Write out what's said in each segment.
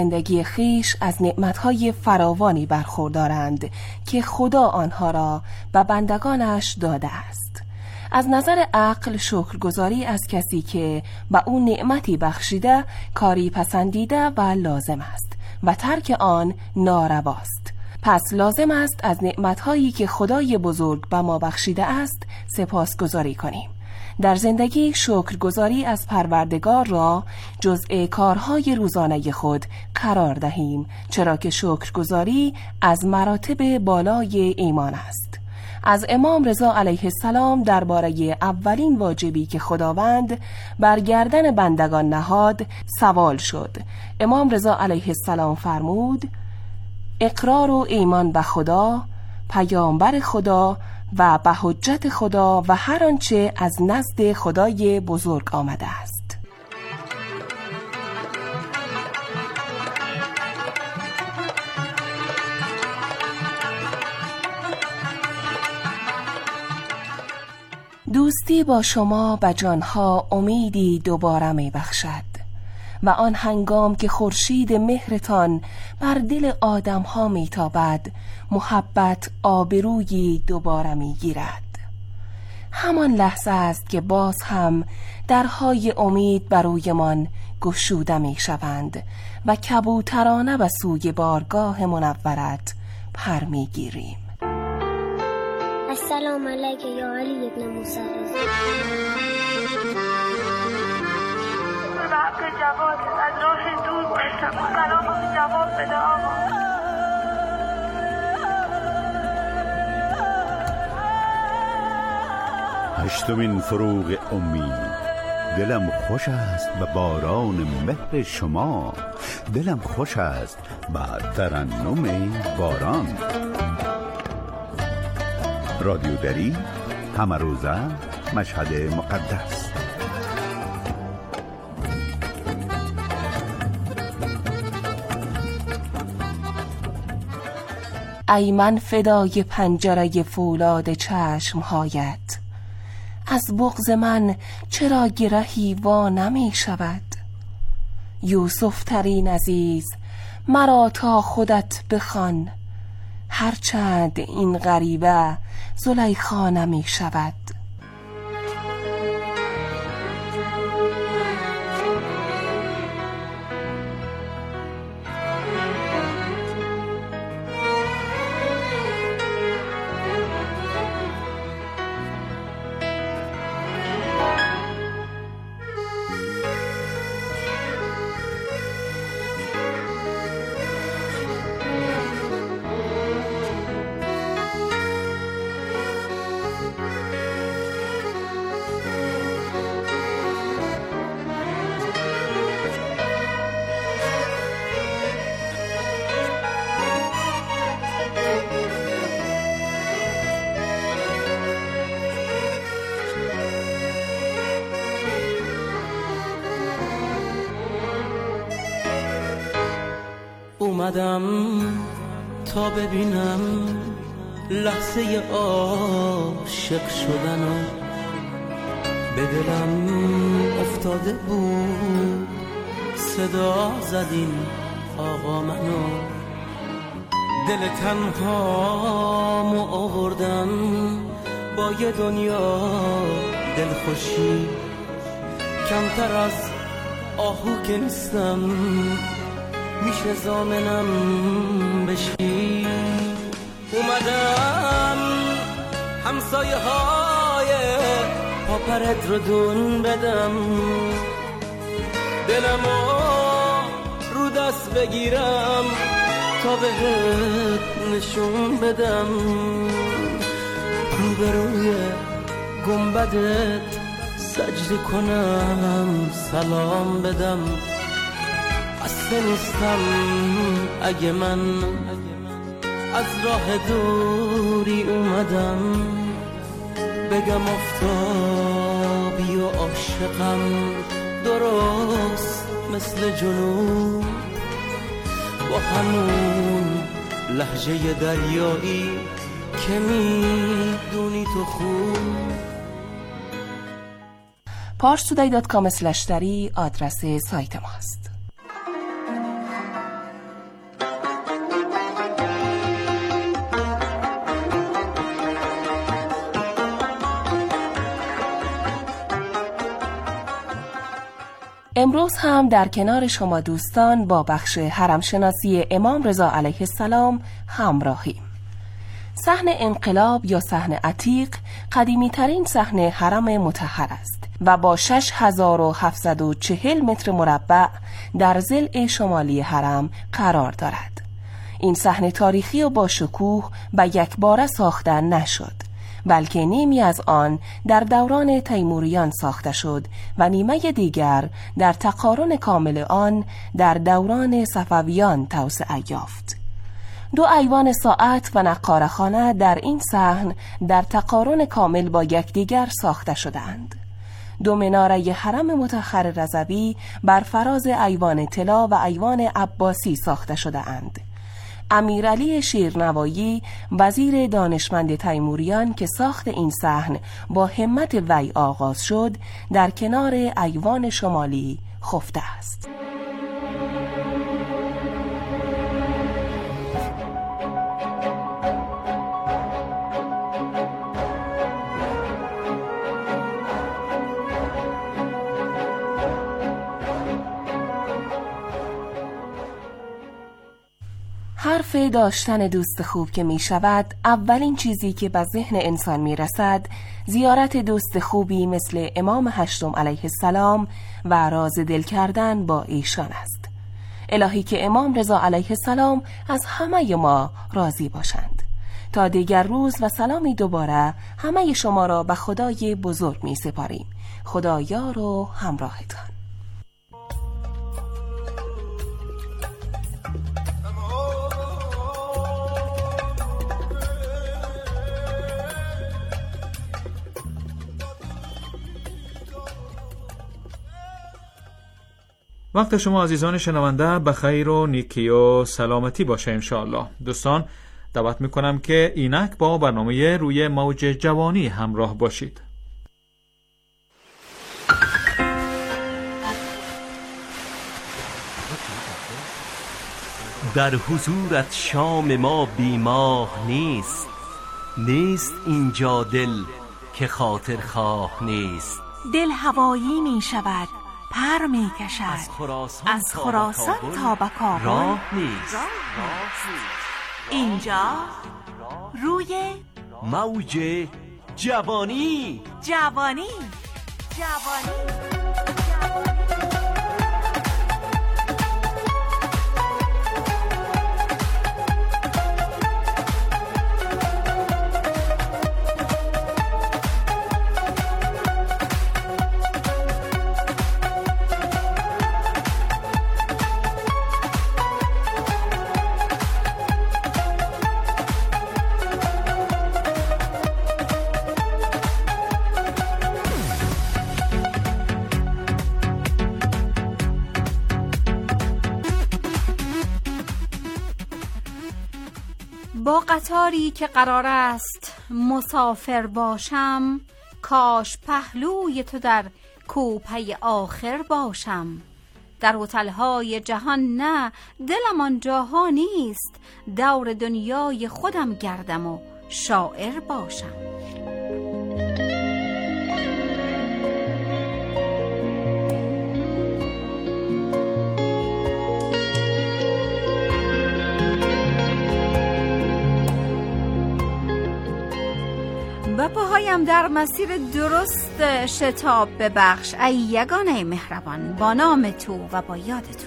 زندگی خیش از نعمتهای فراوانی برخوردارند که خدا آنها را به بندگانش داده است. از نظر عقل شکرگزاری از کسی که به او نعمتی بخشیده کاری پسندیده و لازم است و ترک آن نارواست. پس لازم است از نعمتهایی که خدای بزرگ به ما بخشیده است سپاسگزاری کنیم. در زندگی شکرگزاری از پروردگار را جزء کارهای روزانه خود قرار دهیم، چرا که شکرگزاری از مراتب بالای ایمان است. از امام رضا علیه السلام درباره اولین واجبی که خداوند بر گردن بندگان نهاد سوال شد. امام رضا علیه السلام فرمود: اقرار و ایمان به خدا، پیامبر خدا و به حجت خدا و هر آنچه از نزد خدای بزرگ آمده است. دوستی با شما به جانها امیدی دوباره می بخشد و آن هنگام که خورشید مهرتان بر دل آدمها می تابد محبت آبرویی دوباره می گیرد. همان لحظه است که باز هم درهای امید برویمان گشوده می شوند و کبوترانه به سوی بارگاه منورت پر می گیریم. السلام علیک یا علی ابن موسی رضا. به حق جواد از راه دور باشم، سلام جواب بده آقا. هشتمین فروغ امید. دلم خوش است به باران مهر شما، دلم خوش است به ترنم باران. رادیو دری، همه روزه، مشهد مقدس. ای من فدای پنجره فولاد چشمهایت، از بغض من چرا گرهی وا نمی شود؟ یوسف ترین عزیز مرا تا خودت بخوان، هرچند این غریبه زلیخا نمی شود. اومدم تا ببینم لحظه عاشق شدنو، به دلم افتاده بود صدا زدین آقا منو. دل تنهامو آوردم با یه دنیا دلخوشی، کمتر از آهو که نیستم میشه زامنم بشی. اومدم همسایه های پاپرت رو دون بدم، دلمو رو دست بگیرم تا بهت نشون بدم، روبروی گنبدت سجده کنم سلام بدم. خسته نیستم اگه من از راه دوری اومدم، بگم آفتابی و عاشقم درست مثل جنوب، با همون لهجه دریایی که میدونی تو خوب. parstoday.com/dari آدرس سایت ماست. امروز هم در کنار شما دوستان با بخش حرمشناسی امام رضا علیه السلام همراهیم. صحن انقلاب یا صحن عتیق قدیمی ترین صحن حرم مطهر است و با 6740 متر مربع در ضلع شمالی حرم قرار دارد. این صحن تاریخی و با شکوه به یک باره ساخته نشد، بلکه نیمی از آن در دوران تیموریان ساخته شد و نیمه دیگر در تقارن کامل آن در دوران صفویان توسعه یافت. 2 ایوان ساعت و نقاره‌خانه در این صحن در تقارن کامل با یکدیگر ساخته شدند. 2 مناره حرم مطهر رضوی بر فراز ایوان طلا و ایوان عباسی ساخته شده اند. امیرعلی شیرنوایی وزیر دانشمند تیموریان که ساخت این صحن با همت وی آغاز شد، در کنار ایوان شمالی خفته است. حرف داشتن دوست خوب که می شود، اولین چیزی که به ذهن انسان می رسد زیارت دوست خوبی مثل امام هشتم علیه السلام و راز دل کردن با ایشان است. الهی که امام رضا علیه السلام از همه ما راضی باشند. تا دیگر روز و سلامی دوباره همه شما را به خدای بزرگ می سپاریم. خدا یار و همراهتان. وقت شما عزیزان شنونده به خیر و نیکی و سلامتی باشه انشاءالله. دوستان دعوت میکنم که اینک با برنامه روی موج جوانی همراه باشید. در حضورت شام ما بیماه نیست، نیست اینجا دل که خاطر خواه نیست. دل هوایی می شود، پر می کشد، از خراسان تا به کابل راه نیست. اینجا روی موج جوانی. جوانی. با قطاری که قرار است مسافر باشم، کاش پهلوی تو در کوپه آخر باشم. در هتل‌های جهان نه، دلم آنجاها نیست، دور دنیای خودم گردم و شاعر باشم. و پاهایم در مسیر درست شتاب ببخش ای یگانه مهربان، با نام تو و با یاد تو.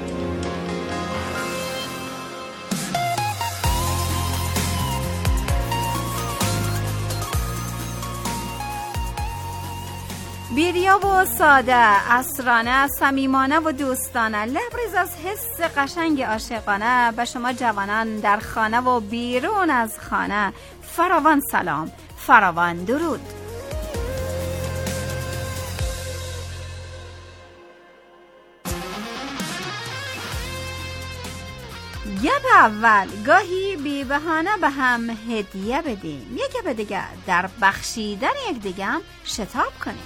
بیریا و ساده، عصرانه، صمیمانه و دوستانه، لبریز از حس قشنگ عاشقانه، به شما جوانان در خانه و بیرون از خانه فراوان سلام، فراوان درود. گپ اول، گاهی بی بهانه به هم هدیه بدیم، یک گپ دیگه در بخشیدن یک دیگه هم شتاب کنیم.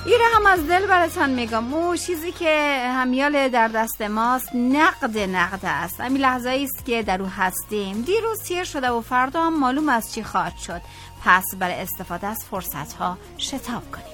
ایره هم از دل براتان میگم، او چیزی که همیال در دست ماست نقد است. همین لحظه است که در او هستیم. دیروز تیر شده و فردا هم معلوم از چی خواهد شد. پس برای استفاده از فرصت ها شتاب کنیم.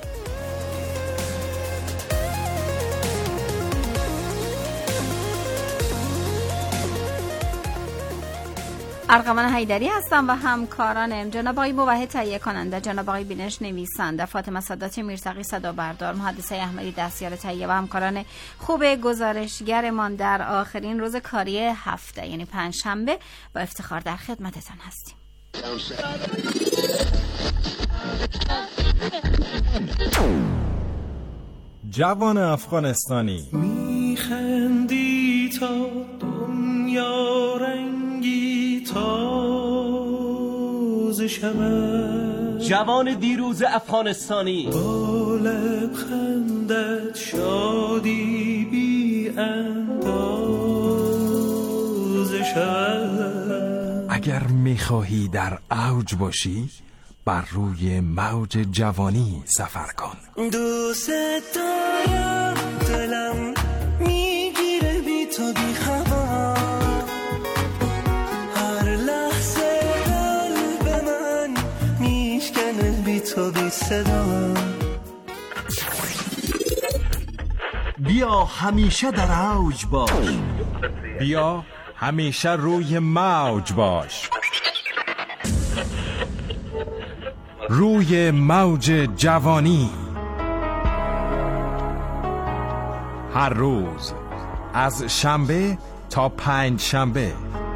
ارغوان حیدری هستم و همکارانم جناب آقای موحد تهیه کننده، جناب آقای بینش نویسنده، فاطمه سادات میرتقی صدا بردار، مهندس احمدی دستیار تهیه و همکاران خوب گزارشگرمان در آخرین روز کاری هفته یعنی پنجشنبه با افتخار در خدمتتان هستیم. جوان افغانستانی میخندی تا دنیا رنگی تازه شود، جوان دیروز افغانستانی با لبخندت شادی بی اندازه شود. اگر میخواهی در اوج باشی بر روی موج جوانی سفر کن. دوست دارم، دلم میگیره بی تو بی خبر، هر لحظه قلب من میشکنه بی تو بی صدا. بیا همیشه در اوج باش، بیا همیشه روی موج باش، روی موج جوانی. هر روز از شنبه تا پنجشنبه.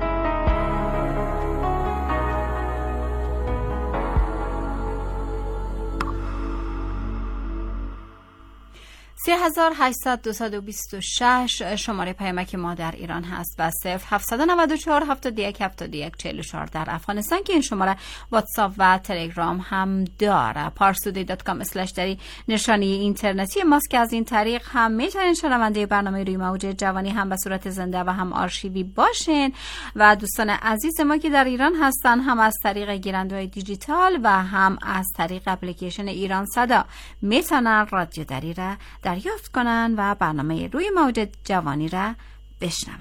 3826 شماره پیامک ما در ایران هست و 0794 71 71 44 در افغانستان که این شماره واتساپ و تلگرام هم داره. parstoday.com/dari نشانی اینترنتی ماست که از این طریق هم میتونین شنونده برنامه روی موج جوانی هم به صورت زنده و هم آرشیوی باشین و دوستان عزیز ما که در ایران هستن هم از طریق گیرنده‌های دیجیتال و هم از طریق اپلیکیشن ایران صدا میتونن رادیو دری را دریافت کنن و برنامه روی موج جوانی را بشنون.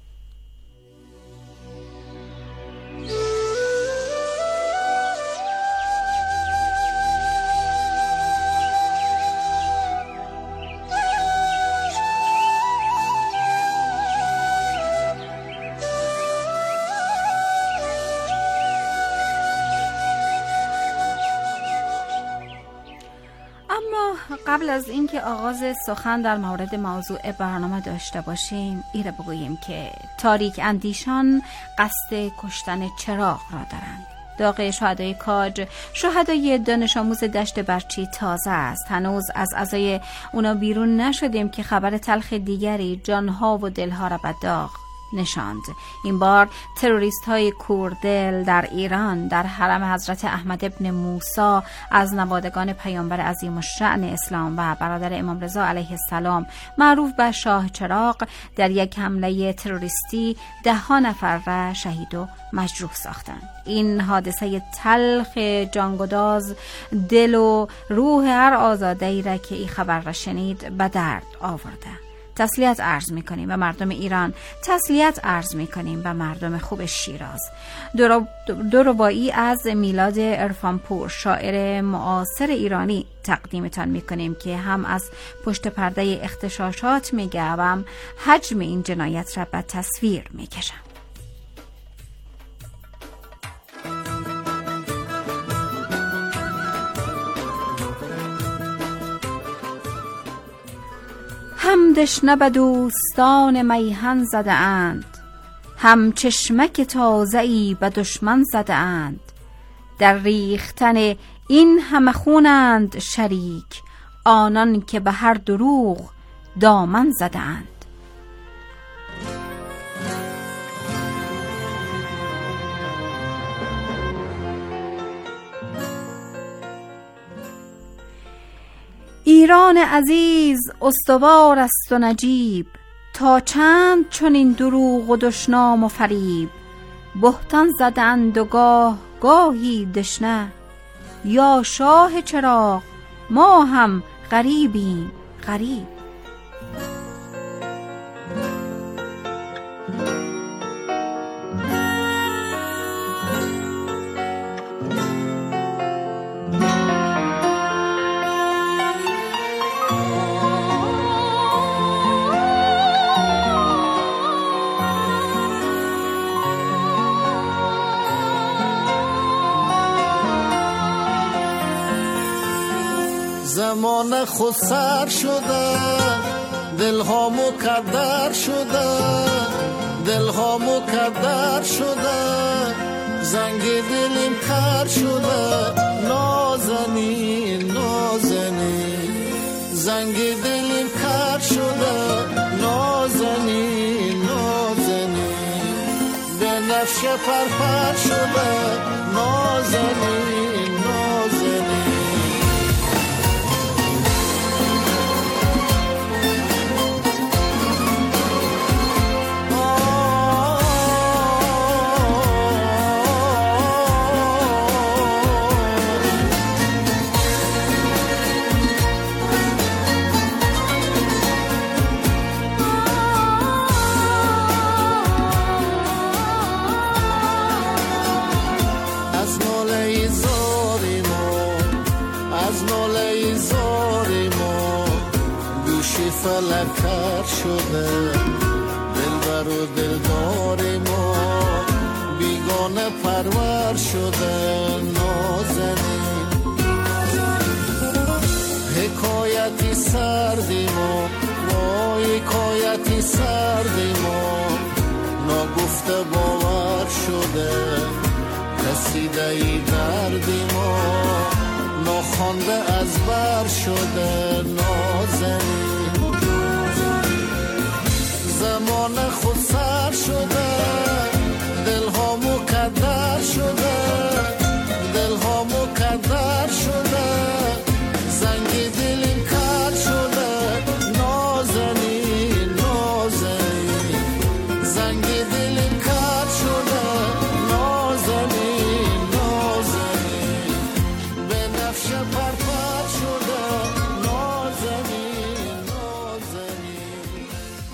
قبل از اینکه آغاز سخن در مورد موضوع برنامه داشته باشیم ایره بگوییم که تاریک اندیشان قصد کشتن چراغ را دارند. داغ شهدای کاج، شهدای دانش آموز دشت برچی تازه است. هنوز از عزای اونا بیرون نشدیم که خبر تلخ دیگری جانها و دلها را به داغ نشاند. این بار تروریست های کوردل در ایران در حرم حضرت احمد ابن موسی از نوادگان پیامبر عظیم الشأن اسلام و برادر امام رضا علیه السلام معروف به شاه چراغ در یک حمله تروریستی 10 نفر را شهید و مجروح ساختند. این حادثه تلخ جانگداز دل و روح هر آزاده‌ای را که این خبر را شنید به درد آورده. تسلیت عرض می‌کنیم به مردم ایران، تسلیت عرض می‌کنیم به مردم خوب شیراز. دو رباعی از میلاد عرفانپور شاعر معاصر ایرانی تقدیمتان می‌کنیم که هم از پشت پرده اغتشاشات میگه و هم حجم این جنایت را به تصویر میکشم. هم دشنه به دوستان میهن زده اند، هم چشمک تازه‌ای به دشمن زده اند. در ریختن این همه خونند شریک، آنان که به هر دروغ دامن زده اند. ایران عزیز استوار است و نجیب، تا چند چون این دروغ و دشنام و فریب. بهتان زدند و گاه گاهی دشنه، یا شاه چراغ ما هم غریبیم غریب. زمان خود سر شده، دلها مکدر شده، دلها مکدر شده، زنگ دلیم کر شده، نازنین نازنین، زنگ دلیم کر شده، نازنین نازنین، به نفش پرپر شده، نازنین نازنین. فلک کر شده، دلبر و دلدار ما بیگانه پرور شده، نازنین. حکایتی سردی ما، وای حکایتی سردی ما، ناگفته باور شده، رسیده ای دردی ما، ناخوانده از بر شده، نازنین. زمان خود سر شده، دلها مکدر شده، دلها مکدر شده، زنگ دلیم کر شده، نازنین نازنین، زنگ دلیم کر شده، نازنین نازنین، به نفش پرپر شده، نازنین نازنین.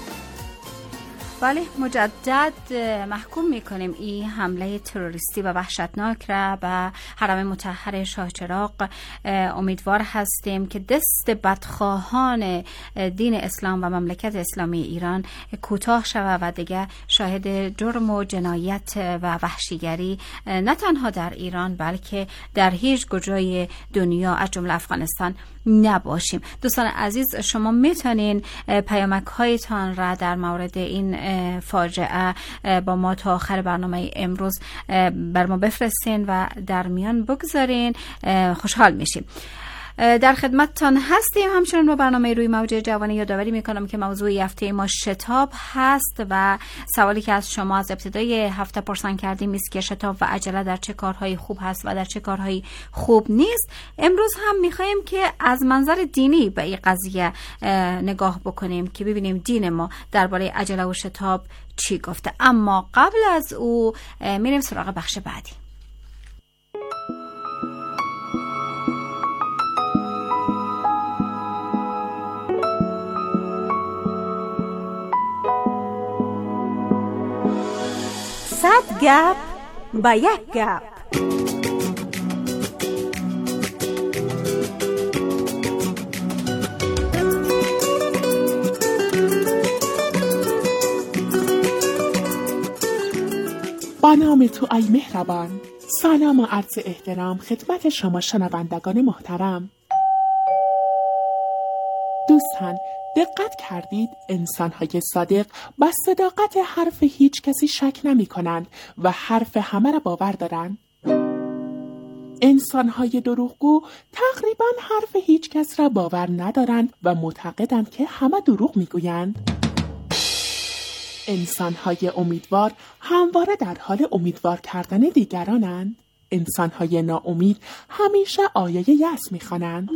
بله، مجدد محکوم میکنیم این حمله تروریستی و وحشتناک را به حرم مطهر شاه چراغ. امیدوار هستیم که دست بدخواهان دین اسلام و مملکت اسلامی ایران کوتاه شود و دیگه شاهد جرم و جنایت و وحشیگری نه تنها در ایران بلکه در هیچ کجای دنیا از جمله افغانستان نباشیم. دوستان عزیز، شما میتونین پیامک هایتان را در مورد این فاجعه با ما تا آخر برنامه امروز بر ما بفرستین و در میان بگذارین، خوشحال میشیم. در خدمتتان هستیم. همچنین با برنامه روی موج جوانی یادآوری میکنم که موضوع هفته ما شتاب هست و سوالی که از شما از ابتدای هفته پرسان کردیم است که شتاب و عجله در چه کارهایی خوب هست و در چه کارهایی خوب نیست. امروز هم میخوایم که از منظر دینی به این قضیه نگاه بکنیم که ببینیم دین ما درباره عجله و شتاب چی گفته. اما قبل از او میریم سراغ بخش بعدی. صد گپ با یک گپ. با نام تو ای مهربان. سلام و عرض احترام خدمت شما شنوندگان محترم. دوستان، دقت کردید انسان‌های صادق با صداقت حرف هیچ کسی شک نمی‌کنند و حرف همه را باور دارند. انسان‌های دروغگو تقریباً حرف هیچ کس را باور ندارند و معتقدند که همه دروغ می‌گویند. انسان‌های امیدوار همواره در حال امیدوار کردن دیگرانند. انسان‌های ناامید همیشه آیه یأس می‌خوانند.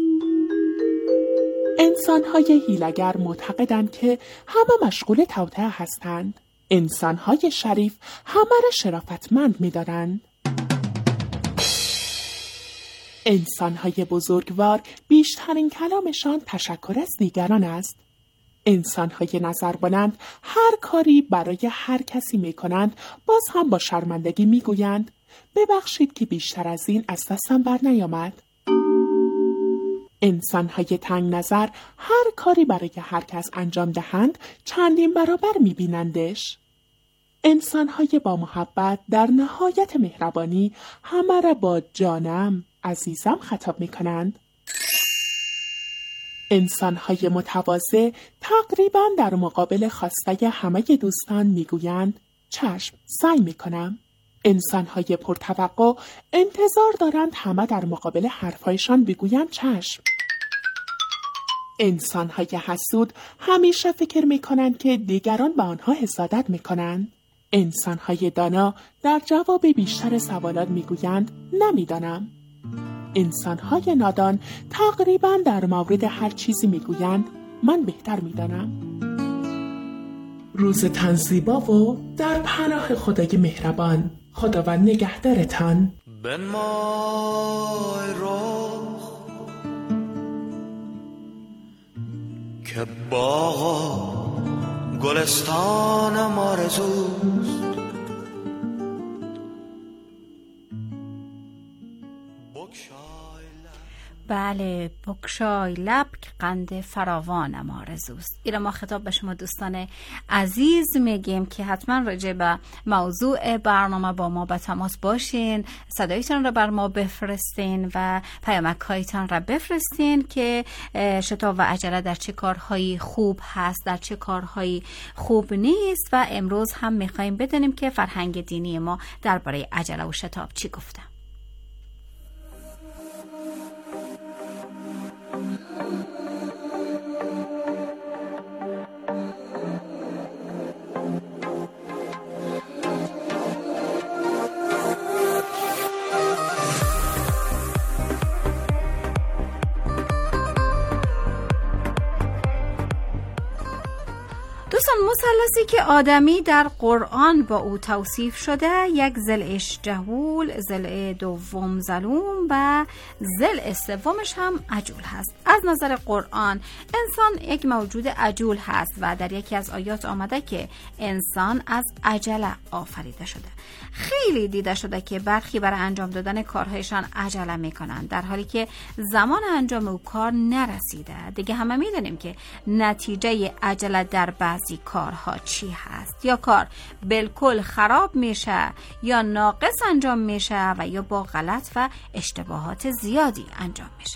انسان‌های حیله‌گر معتقدند که همه مشغول توطئه هستند. انسان‌های شریف همه را شرافتمند می‌دارند. انسان‌های بزرگوار بیشترین کلامشان تشکر از دیگران است. انسان‌های نظربلند هر کاری برای هر کسی می‌کنند باز هم با شرمندگی می‌گویند ببخشید که بیشتر از این از دستم بر نیامد. انسان‌های تنگ نظر هر کاری برای هر کس انجام دهند چندین برابر می‌بینندش. انسان‌های با محبت در نهایت مهربانی همه را با جانم، عزیزم خطاب می‌کنند. انسان‌های متواضع تقریباً در مقابل خواسته همه دوستان می‌گویند چشم، سعی می‌کنم. انسان‌های پرتوقع انتظار دارند همه در مقابل حرفایشان بگویند چشم. انسان‌های حسود همیشه فکر می‌کنند که دیگران به آنها حسادت می‌کنند. انسان‌های دانا در جواب بیشتر سوالات می‌گویند نمی‌دانم. انسان‌های نادان تقریباً در مورد هر چیزی می‌گویند من بهتر می‌دانم. روزتان زیبا و در پناه خدای مهربان. خداوند نگهدارتان. بنمای رخ که باغ گلستانم آرزوست، بله، بگشای لب که قند فراوانم آرزوست. این ما خطاب به شما دوستان عزیز میگیم که حتما راجع به موضوع برنامه با ما به تماس باشین، صدایتان را بر ما بفرستین و پیامک هایتان را بفرستین که شتاب و عجله در چه کارهایی خوب هست، در چه کارهایی خوب نیست. و امروز هم میخواییم بدونیم که فرهنگ دینی ما درباره عجله و شتاب چی گفته. دوستان، مثلثی که آدمی در قرآن با او توصیف شده، یک ضلعش جهول، ضلع دوم ظلوم و ضلع سومش هم عجول هست. از نظر قرآن انسان یک موجود عجول هست و در یکی از آیات آمده که انسان از عجله آفریده شده. خیلی دیده شده که برخی برای انجام دادن کارهایشان عجله میکنند در حالی که زمان انجام او کار نرسیده. دیگه همه میدونیم که نتیجه عجله در بعضی کارها چی هست. یا کار بالکل خراب میشه، یا ناقص انجام میشه و یا با غلط و اشتباهات زیادی انجام میشه.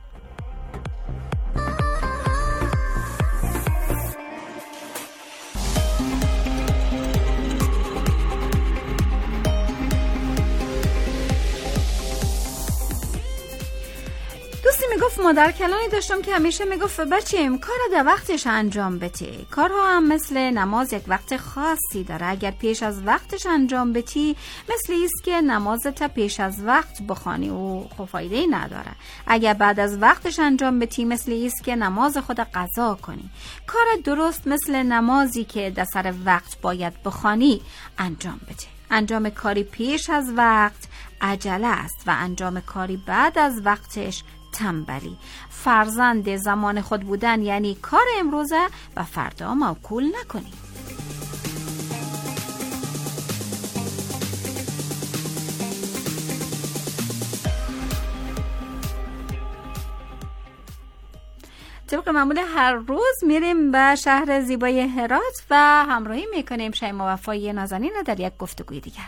میگفت مادر کلانی داشتم که همیشه میگفت بچه‌م کار در وقتش انجام بده. کارها هم مثل نماز یک وقت خاصی داره. اگر پیش از وقتش انجام بدی مثل ایست که نمازت پیش از وقت بخوانی و خب فایده‌ای نداره. اگر بعد از وقتش انجام بدی مثل ایست که نماز خود قضا کنی. کار درست مثل نمازی که در سر وقت باید بخوانی انجام بده. انجام کاری پیش از وقت عجله است و انجام کاری بعد از وقتش تنبلی. فرزند زمان خود بودن یعنی کار امروزه و فردا موکول نکنی. طبق معمول هر روز میریم به شهر زیبای هرات و همراهی میکنیم شیما وفایی نازنین در یک گفتگوی دیگر.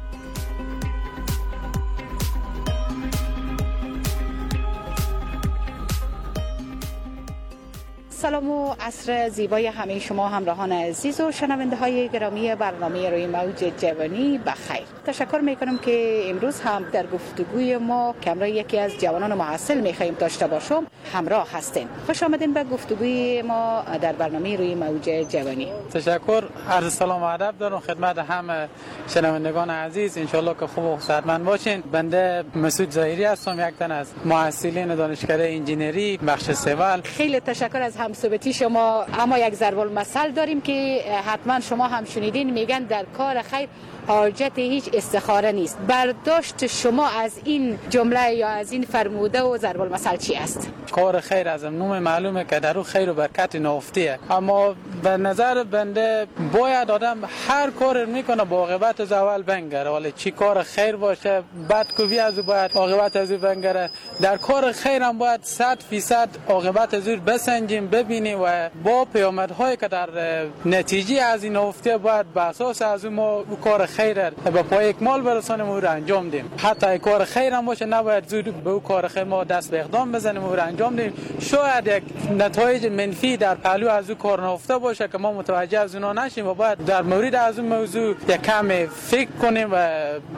سلام و عصر زیبای همه شما همراهان عزیز و شنونده های گرامی برنامه روی موج جوانی بخیر. تشکر میکنم که امروز هم در گفتگوی ما که همراه یکی از جوانان محصل میخوایم داشته باشم همراه هستین. خوش آمدین به گفتگوی ما در برنامه روی موج جوانی. تشکر، عرض سلام و ادب دارم خدمت همه شنوندگان عزیز. انشالله که خوب و صحتمند باشین. بنده مسعود ظاهری هستم، یک تن از محصلین دانشکده انجینری بخش سیول. خیلی تشکر از همصحبتی شما. اما یک ضرب المثل داریم که حتما شما هم شنیدین، میگن در کار خیر حاجت هیچ استخاره نیست. برداشت شما از این جمله یا از این فرموده و ضرب المثل چی است؟ کار خیر از نوم معلومه که در او خیر و برکت نهفتیه، اما به نظر بنده باید آدم هر کار میکنه با عاقبت از اول بنگره، ولی چی کار خیر باشه بعد کوی از او باید عاقبت از او بنگره. در کار خیر هم باید 100% عاقبت از او بسنجیم، ببینیم و با پیامدهایی که در نتیجه از این نهفته باید به اساس از او کار خیر به پای اکمال برسانیم و رو انجام دیم. حتی کار خیر هم باشه نباید زود به او کار خیر ما دست به اقدام بزنیم و رو انجام دیم. شاید یک نتایج منفی در پهلو از او کار نهفته باشه که ما متوجه از اونا نشیم و باید در مورد از اون موضوع یک کم فکر کنیم و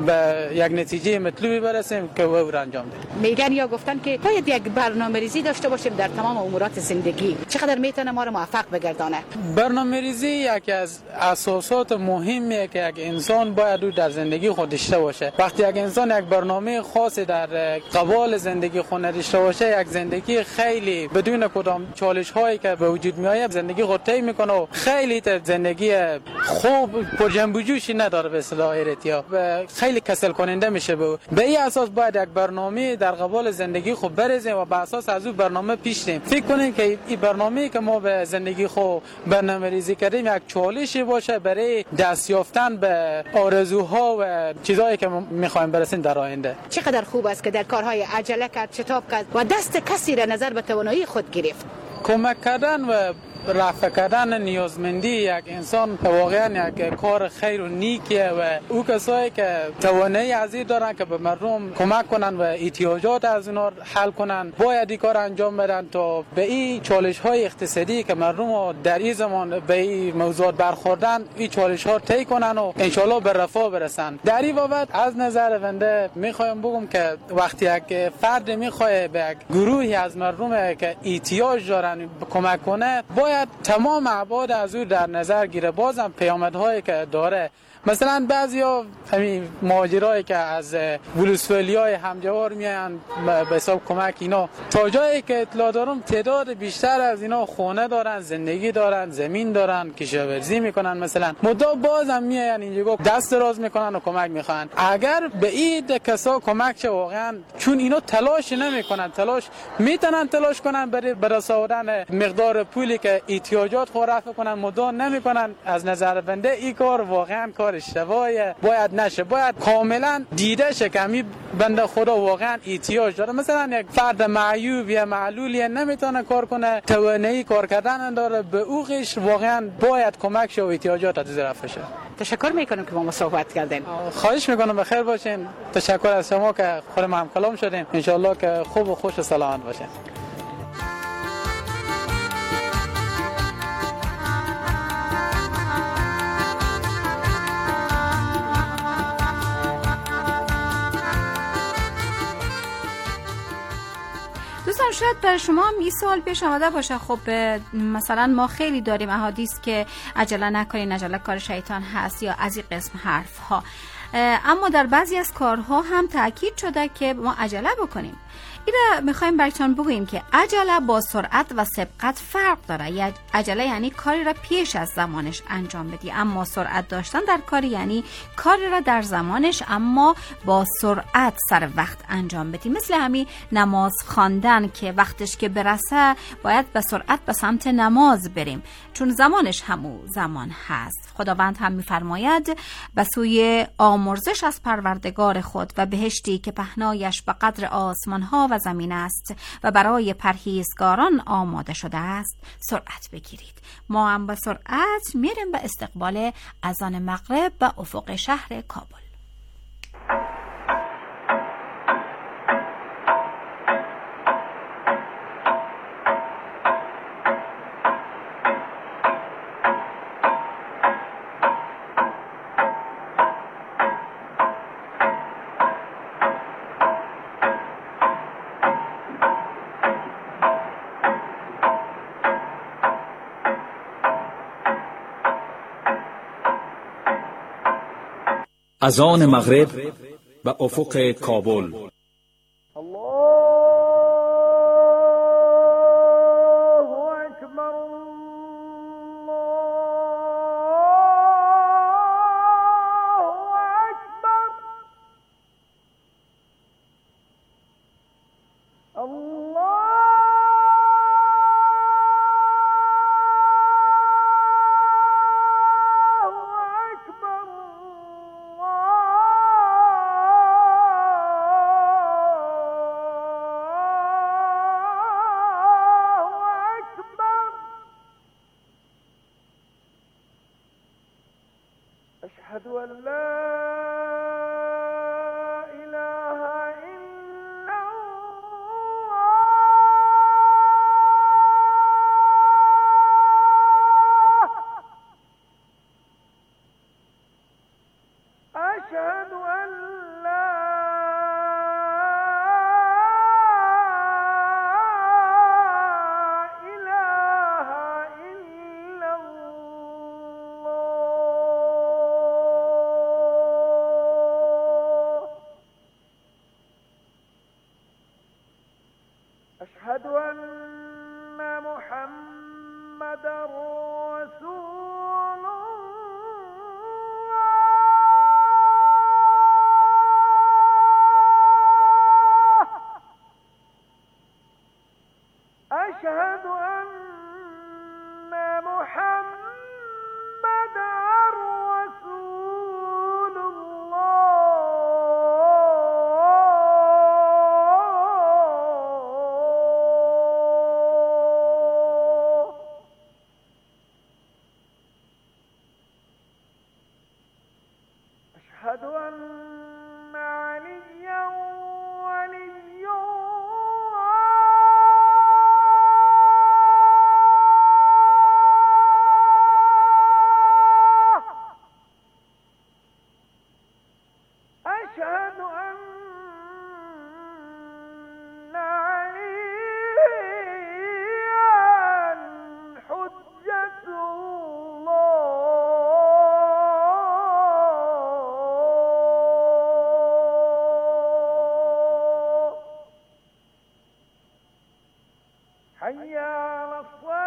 به یک نتیجه مطلوبی برسیم که او رو انجام دیم. میگن یا گفتن که باید یک برنامه‌ریزی داشته باشیم در تمام امورات زندگی. چقدر میتونه ما رو موفق بگردانه؟ برنامه‌ریزی یکی از اساسات مهمیه که یک انسان باید او در زندگی خود داشته باشه. وقتی یک انسان یک برنامه خاصی در قبال زندگی خود داشته باشه، یک زندگی خیلی بدون کدام چالش هایی که به وجود میاد زندگی خود طی میکنه و خیلی زندگی خوب پر جنب و جوشی نداره به اصطلاح ایرتیا، خیلی کسل کننده میشه. به این اساس باید یک برنامه در قبال زندگی خود بریزیم و به اساس از اون برنامه پیش بریم. فکر کنیم که این برنامه‌ای که ما به زندگی خود برنامه‌ریزی کردیم یک چالشی باشه برای دست یافتن به آرزوها و چیزایی که میخوایم برسیم در آینده. چقدر خوب است که در کارهای عجله کرد، شتاب کرد و دست کسی را نظر به توانایی خود گرفت. کمک کردن و رفع کردن نیازمندی یک انسان واقعا یک کار خیر و نیکیه و او کسایی که توانایی از این دارن که به مردم کمک کنن و احتیاجات از اونا حل کنن باید این کار انجام بدن تا به این چالش های اقتصادی که مردم در این زمان به این موضوعات برخوردن این چالش ها طی کنن و انشالله به رفاه برسن. در این بابت از نظر بنده میخوایم بگم که وقتی یک فرد میخواد به یک گروهی از مردم که احتیاج دارن کمک کنه باید تمام ابعاد از او در نظر گیره. بازم پیامدهایی که داره، مثلا بعضیا همین مهاجرایی که از ولسوالیای همجوار میان به حساب کمک اینا، تا جایی که اطلاع دارم تعداد بیشتر از اینا خونه دارن، زندگی دارن، زمین دارن، کشاورزی میکنن مثلا، مدام بازم میان اینجا دست دراز میکنن و کمک میخوان. اگر به این کسا کمک شه واقعا، چون اینا تلاش نمیکنن، تلاش کنن برای برساندن مقدار پولی که احتیاجات خود رفع کنن، مدام نمیکنن. از نظر بنده این کار واقعا کار اشتباهیه، باید نشه، باید کاملا دیده شه که همین بنده خدا واقعا احتیاج داره. مثلا یک فرد معیوب یا معلولی نمیتونه کار کنه، توانایی کار کردن داره، به اوقش واقعا باید کمک شه و احتیاجات از رفع شه. تشکر میکنم که با ما صحبت کردیم. خواهش میکنم بخیر باشین. تشکر از شما که خود ما هم کلام شدیم. ان شاء الله که خوب و خوش و سلامت باشین. دوستان شاید برای شما هم این سوال پیش آمده باشه، خب مثلا ما خیلی داریم احادیث که عجله نکنین، عجله کار شیطان هست یا از این قسم حرف ها، اما در بعضی از کارها هم تأکید شده که ما عجله بکنیم. اینا میخوایم براتون بگوییم که عجله با سرعت و سبقت فرق داره. عجله یعنی کاری را پیش از زمانش انجام بدی، اما سرعت داشتن در کاری یعنی کاری را در زمانش اما با سرعت سر وقت انجام بدی. مثل همین نماز خواندن که وقتش که برسه باید به سرعت به سمت نماز بریم، چون زمانش همو زمان هست. خداوند هم میفرماید به سوی آمرزش از پروردگار خود و بهشتی که پهنایش به قدر آسمان ها و زمین است و برای پرهیزگاران آماده شده است سرعت بگیرید. ما هم با سرعت میریم به استقبال اذان مغرب به افق شهر کابل. اذان مغرب به افق کابل. أشهد أن لا إله إلا الله أشهد أن لا أشهد أن محمدًا رسول الله أشهد أن محمدًا رسول أشهد أن عليا ولي الله أشهد أن عليا حجة الله حي على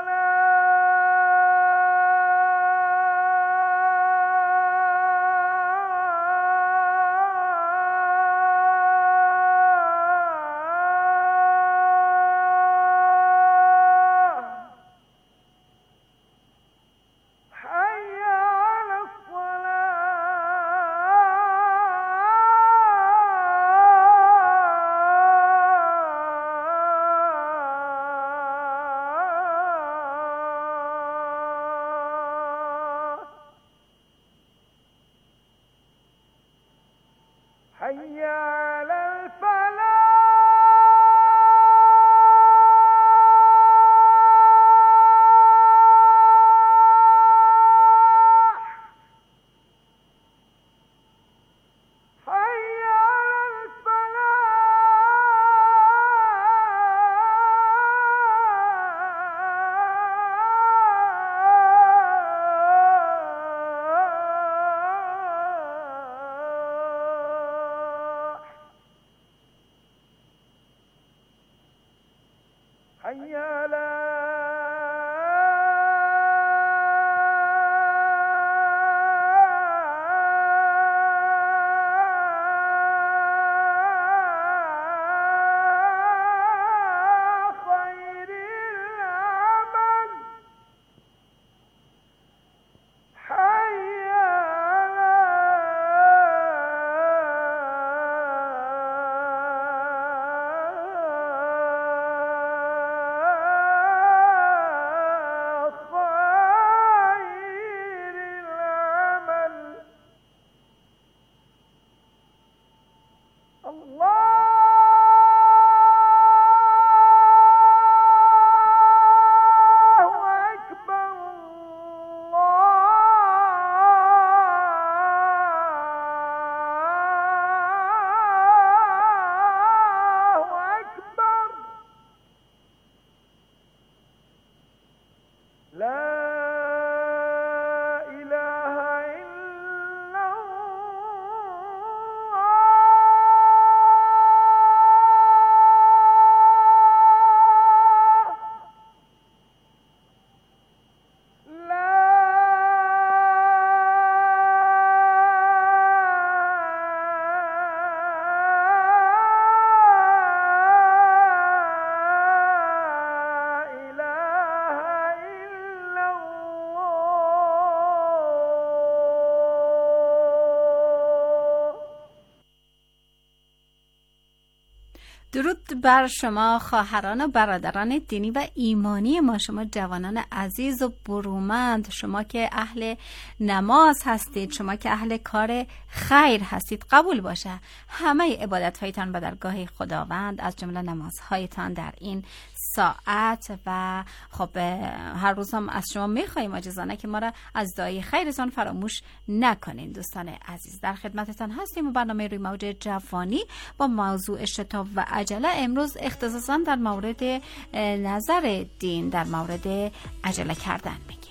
الصلاة حي على الصلاة حي على الفلاح حي على الفلاح حي على خير العمل حي على درود بر شما خواهران و برادران دینی و ایمانی ما، شما جوانان عزیز و برومند، شما که اهل نماز هستید، شما که اهل کار خیر هستید. قبول باشه همه عبادت هایتان به درگاه خداوند، از جمله نمازهایتان در این ساعت. و خب هر روز هم از شما میخواییم عاجزانه که ما را از دعای خیرتان فراموش نکنین. دوستان عزیز، در خدمتتان هستیم و برنامه روی موج جوانی با موضوع شتاب و عجله. امروز اختصاصا در مورد نظر دین در مورد عجله کردن میگیم.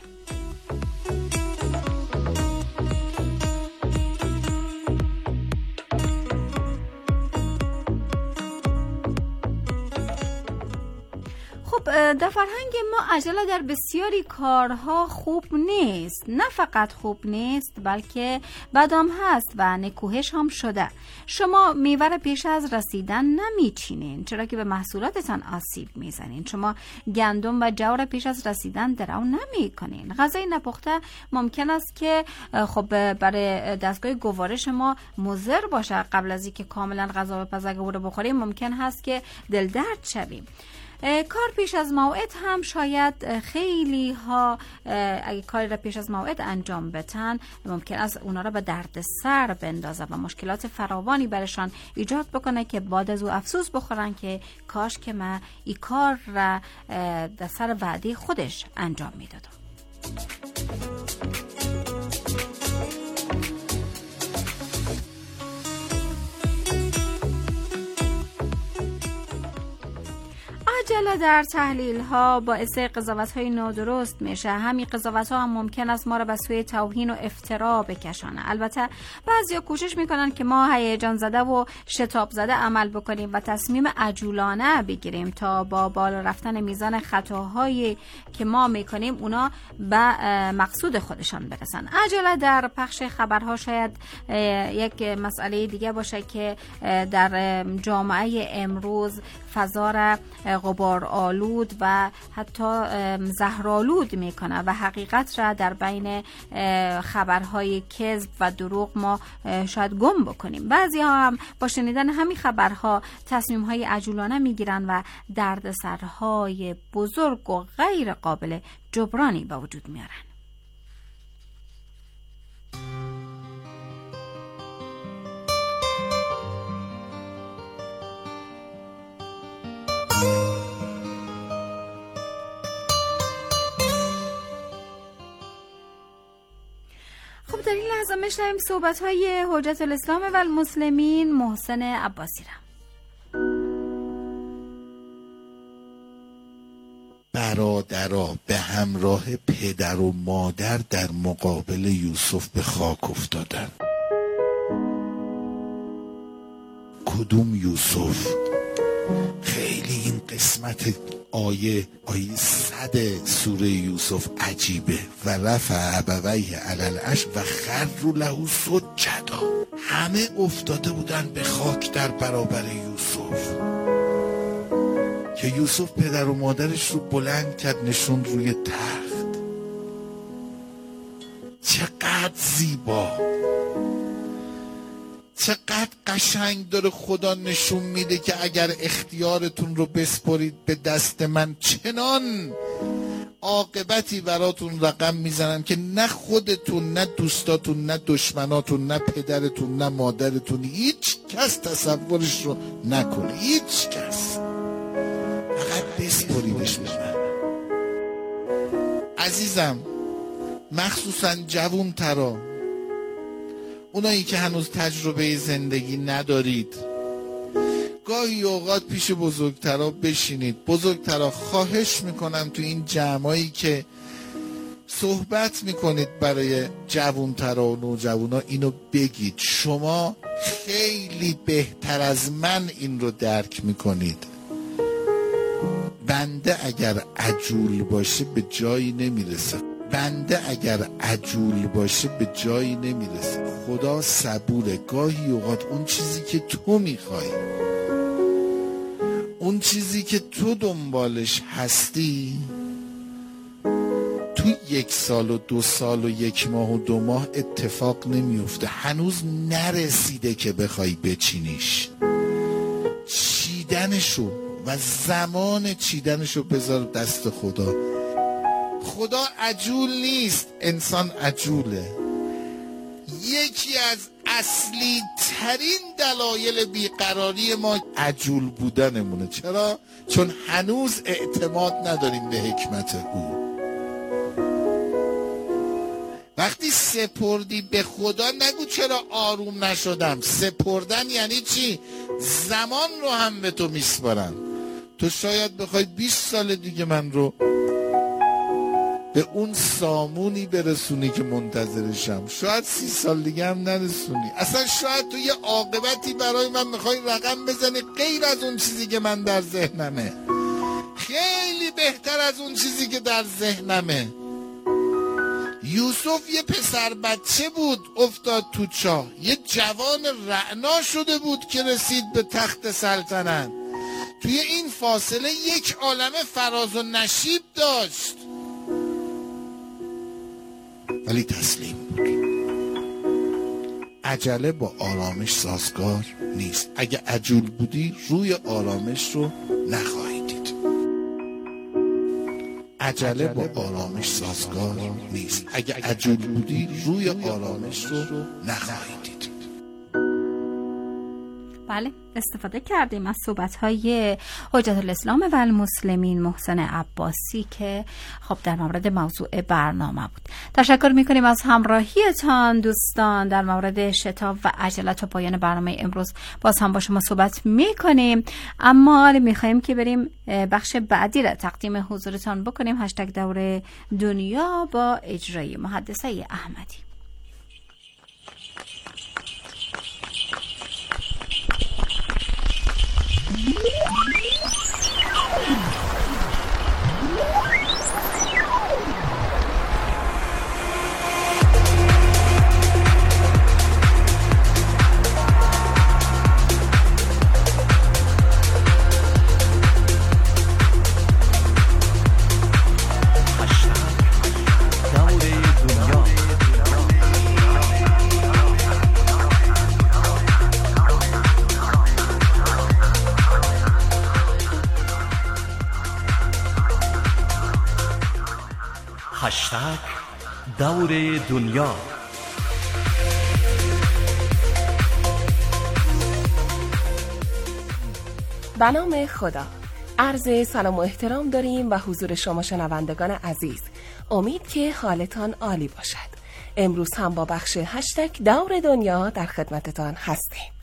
در فرهنگ ما عجله در بسیاری کارها خوب نیست. نه فقط خوب نیست بلکه بدم هست و نکوهش هم شده. شما میوه را پیش از رسیدن نمیچینین، چرا که به محصولاتتان آسیب میزنین. شما گندم و جو را پیش از رسیدن درو نمیکنین. غذای نپخته ممکن است که خب برای دستگاه گوارش ما مضر باشه. قبل از اینکه کاملا غذا بپزه رو بخوریم ممکن هست که دل درد شویم. کار پیش از موعد هم شاید خیلی ها اگه کاری را پیش از موعد انجام بدن ممکن است اونا را به درد سر بندازه و مشکلات فراوانی برشان ایجاد بکنه که بعد از او افسوس بخورن که کاش که من این کار را در سر وعده خودش انجام میدادم. عجله در تحلیل ها باعث قضاوت های نادرست میشه. همین قضاوت ها هم ممکن است ما را به سوی توهین و افترا بکشانه. البته بعضیا کوشش میکنن که ما هیجان زده و شتاب زده عمل بکنیم و تصمیم عجولانه بگیریم تا با بالا رفتن میزان خطاهایی که ما میکنیم اونا به مقصود خودشان برسن. عجله در پخش خبرها شاید یک مسئله دیگه باشه که در جامعه امروز فضا را غبار آلود و حتی زهرآلود میکنه و حقیقت را در بین خبرهای کذب و دروغ ما شاید گم بکنیم. بعضی ها هم با شنیدن همین خبرها تصمیم های عجولانه میگیرن و دردسرهای بزرگ و غیر قابل جبرانی به وجود میارن. خب در این لحظه میشنویم صحبت‌های حجت الاسلام و المسلمین محسن عباسی را. برادرها به همراه پدر و مادر در مقابل یوسف به خاک افتادن. کدوم یوسف؟ خیلی این قسمت آیه 100 سوره یوسف عجیبه. و رفع ابویه علی العرش و خروا له سجدا. همه افتاده بودن به خاک در برابر یوسف که یوسف پدر و مادرش رو بلند کرد نشون روی تخت. چقدر زیبا، چقدر قشنگ داره خدا نشون میده که اگر اختیارتون رو بسپارید به دست من چنان عاقبتی براتون رقم میزنم که نه خودتون نه دوستاتون نه دشمناتون نه پدرتون نه مادرتون هیچ کس تصورش رو نکنه. هیچ کس. فقط بسپاریدش به من. عزیزم، مخصوصا جوون ترا، اونایی که هنوز تجربه زندگی ندارید، گاهی اوقات پیش بزرگترا بشینید. بزرگترا خواهش میکنم تو این جمعایی که صحبت میکنید برای جوانترا و نوجوانا اینو بگید. شما خیلی بهتر از من این رو درک میکنید. بنده اگر عجول باشه به جایی نمیرسه. خدا صبوره. گاهی اوقات اون چیزی که تو میخوای، اون چیزی که تو دنبالش هستی، تو 1 سال و 2 سال و 1 ماه و 2 ماه اتفاق نمیفته. هنوز نرسیده که بخوای بچینیش. چی چیدنشو و زمان چیدنشو بذار دست خدا. خدا عجول نیست، انسان عجوله. یکی از اصلی ترین دلایل بیقراری ما عجول بودنمونه. چرا؟ چون هنوز اعتماد نداریم به حکمت او. وقتی سپردی به خدا نگو چرا آروم نشدم. سپردن یعنی چی؟ زمان رو هم به تو میسپارم. تو شاید بخوای 20 سال دیگه من رو به اون سامونی برسونی که منتظرشم، شاید 30 سال دیگه هم نرسونی. اصلا شاید تو یه عاقبتی برای من میخوای رقم بزنی غیر از اون چیزی که من در ذهنمه، خیلی بهتر از اون چیزی که در ذهنمه. یوسف یه پسر بچه بود افتاد تو چاه، یه جوان رعنا شده بود که رسید به تخت سلطنت. توی این فاصله یک عالمه فراز و نشیب داشت، ولی تسلیم بود. عجله با آرامش سازگار نیست. اگه عجول بودی روی آرامش رو نخواهی دید. عجله با آرامش سازگار نیست. اگه عجول بودی روی آرامش رو نخواهی دید. بله، استفاده کردیم از صحبت‌های حجت الاسلام و المسلمین محسن عباسی که خب در مورد موضوع برنامه بود. تشکر می‌کنیم از همراهیتان دوستان. در مورد شتاب و عجله تا پایان برنامه امروز باز هم با شما صحبت می‌کنیم، اما می‌خوایم که بریم بخش بعدی را تقدیم حضورتان بکنیم. هشتگ دور دنیا با اجرای محدثه احمدی. هشتگ دور دنیا. به نام خدا. عرض سلام و احترام داریم و حضور شما شنوندگان عزیز. امید که حالتان عالی باشد. امروز هم با بخش هشتگ دور دنیا در خدمتتان هستیم.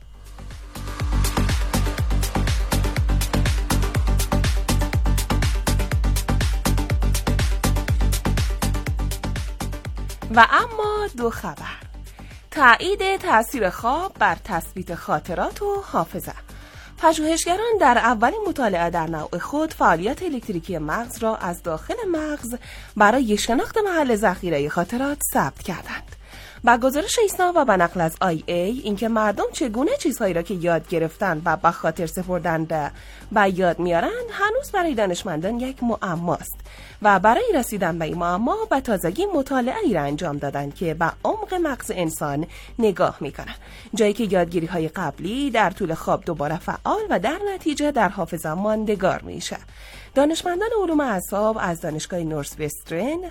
و اما دو خبر: تایید تأثیر خواب بر تثبیت خاطرات و حافظه. پژوهشگران در اولین مطالعه در نوع خود فعالیت الکتریکی مغز را از داخل مغز برای شناخت محل ذخیره خاطرات ثبت کردند. با گزارش ایسنا و به نقل از IA اینکه مردم چگونه چیزهایی را که یاد گرفتن و به خاطر سپردن به یاد میارن هنوز برای دانشمندان یک معماست و برای رسیدن به این معما به تازگی مطالعه‌ای را انجام دادند که به عمق مغز انسان نگاه میکنن، جایی که یادگیری های قبلی در طول خواب دوباره فعال و در نتیجه در حافظه ماندگار میشه. دانشمندان علوم اعصاب از دانشگاه نورثوسترن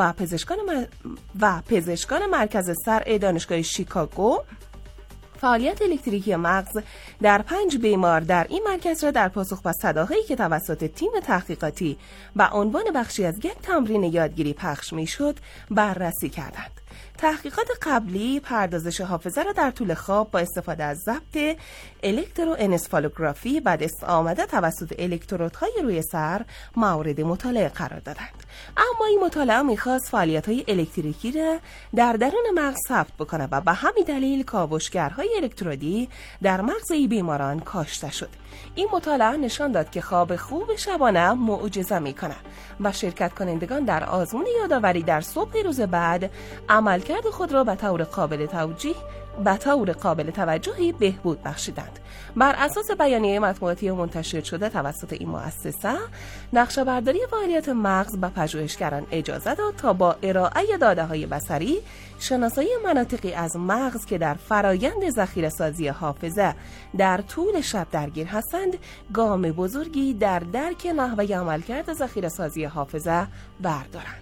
و پزشکان مرکز صرع دانشگاه شیکاگو فعالیت الکتریکی مغز در 5 بیمار در این مرکز را در پاسخ به صداهایی که توسط تیم تحقیقاتی به عنوان بخشی از یک تمرین یادگیری پخش میشد بررسی کردند. تحقیقات قبلی پردازش حافظه را در طول خواب با استفاده از ضبط الکتروانسفالوگرافی به دست آمده توسط الکترودهای روی سر مورد مطالعه قرار دادند. اما این مطالعه می‌خواست فعالیت‌های الکتریکی را در درون مغز ثبت بکنه و به همین دلیل کاوشگرهای الکترودی در مغز این بیماران کاشته شد. این مطالعه نشان داد که خواب خوب شبانه معجزه می‌کند و شرکت کنندگان در آزمون یادآوری در صبح روز بعد عملکرد خود را به طور قابل توجیه به طور قابل توجهی بهبود بخشیدند. بر اساس بیانیه مطبوعاتی منتشر شده توسط این مؤسسه، نقشه‌برداری فعالیت مغز به پژوهشگران اجازه داد تا با ارائه داده‌های بصری، شناسایی مناطقی از مغز که در فرایند ذخیره‌سازی حافظه در طول شب درگیر هستند، گام بزرگی در درک نحوه عملکرد ذخیره‌سازی حافظه بردارند.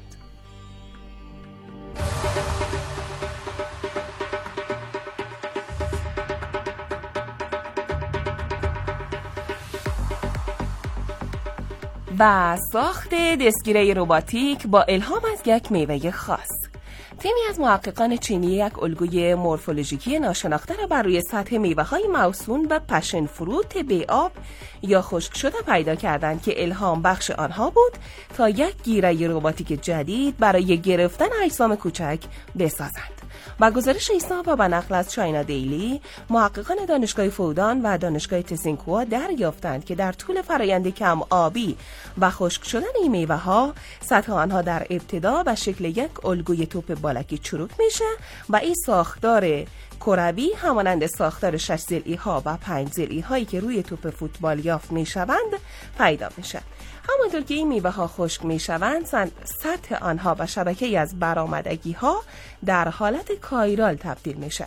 و ساخت دستگیره رباتیک با الهام از یک میوه خاص. تیمی از محققان چینی یک الگوی مورفولوژیکی ناشناخته را بر روی سطح میوه‌های موسون به پشن فروت بی‌آب یا خشک شده پیدا کردند که الهام بخش آنها بود تا یک گیره رباتیک جدید برای گرفتن اجسام کوچک بسازند. با گزارش ایسنا و به نقل از چاینا دیلی، محققان دانشگاه فودان و دانشگاه تسینکوا دریافتند که در طول فرایند کم آبی و خشک شدن این میوه‌ها، سطح آنها در ابتدا به شکل یک الگوی توپ بالکی چروک میشه و این ساختار کروی همانند ساختار 6 ضلعی ها و 5 ضلعی هایی که روی توپ فوتبال یافت میشوند پیدا میشه. همانطور که این میوه ها خشک میشوند، سطح آنها و شبکه‌ای از برآمدگی ها در حالت کایرال تبدیل میشه.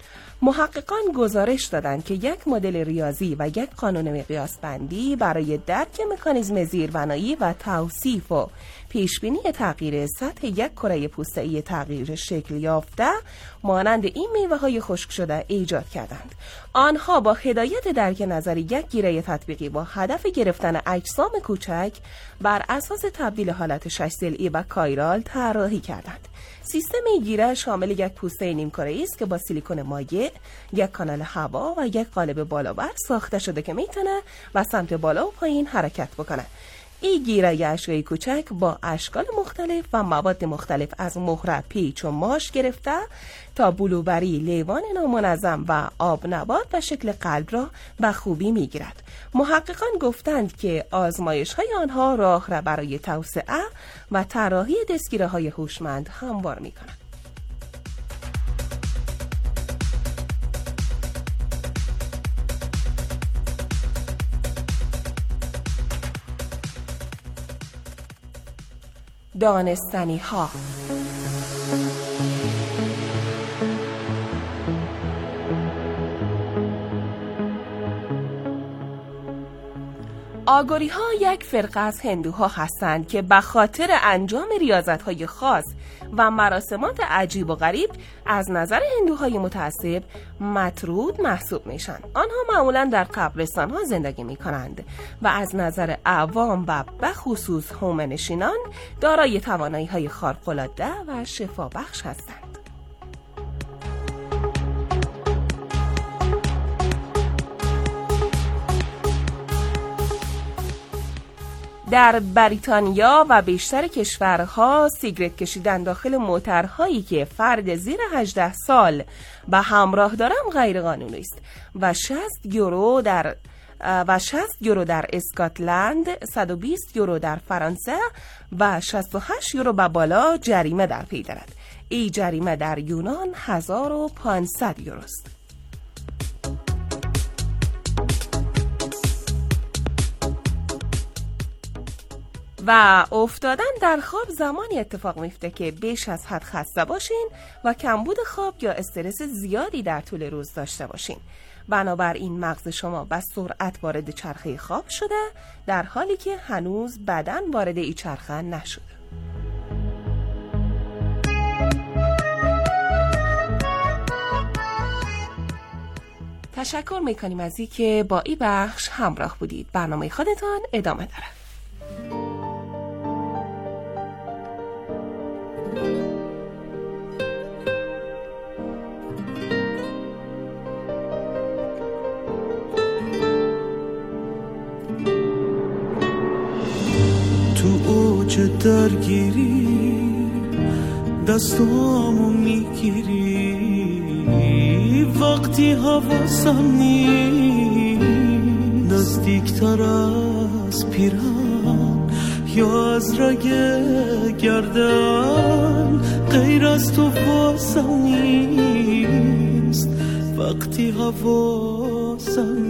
محققان گزارش دادند که یک مدل ریاضی و یک قانون مقیاس بندی برای درک مکانیزم زیربنایی و توصیف و پیشبینی تغییر سطح یک کره پوسته‌ای تغییر شکل یافته مانند این میوه‌های خشک شده ایجاد کردند. آنها با هدایت درک نظری یک گیره تطبیقی با هدف گرفتن اجسام کوچک بر اساس تبدیل حالت 6 ضلعی و کایرال طراحی کردند. سیستم گیره شامل یک پوسته نیمکره‌ای است که با سیلیکون مایع، یک کانال هوا و یک قالب بالابر ساخته شده که میتونه و سمت بالا و پایین حرکت بکنه. این گیره اشیای کوچک با اشکال مختلف و مواد مختلف از مهره، پیچ و ماش گرفته تا بلوبری، لیوان نامنظم و آب نبات و شکل قلب را به خوبی میگیرد. محققان گفتند که آزمایش‌های آنها راه را برای توسعه و طراحی دستگیره‌های هوشمند هموار می‌کنند. دانستنی ها. آگوری ها یک فرقه از هندوها هستند که به خاطر انجام ریاضت های خاص و مراسمات عجیب و غریب از نظر هندوهای متعصب مطرود محسوب میشن. آنها معمولا در قبرستان ها زندگی می کنند و از نظر عوام و به خصوص هومنشینان دارای توانایی های خارق العاده و شفا بخش هستند. در بریتانیا و بیشتر کشورها سیگرت کشیدن داخل موترهایی که فرد زیر 18 سال به همراه دارند غیر قانونی است و 60 یورو در اسکاتلند، 120 یورو در فرانسه و 68 یورو به بالا جریمه در پی دارد. این جریمه در یونان 1500 یورو است. و افتادن در خواب زمانی اتفاق میفته که بیش از حد خسته باشین و کمبود خواب یا استرس زیادی در طول روز داشته باشین. بنابراین مغز شما به سرعت وارد چرخه خواب شده، در حالی که هنوز بدن وارد این چرخه نشده. تشکر میکنیم از اینکه با این بخش همراه بودید. برنامه خودتان ادامه داره. درگیری دستامو میگیری وقتی حواسم نی نزدیکتر از پیرم یا از رگ گردن غیر از تو واسم نی نیست وقتی حواسم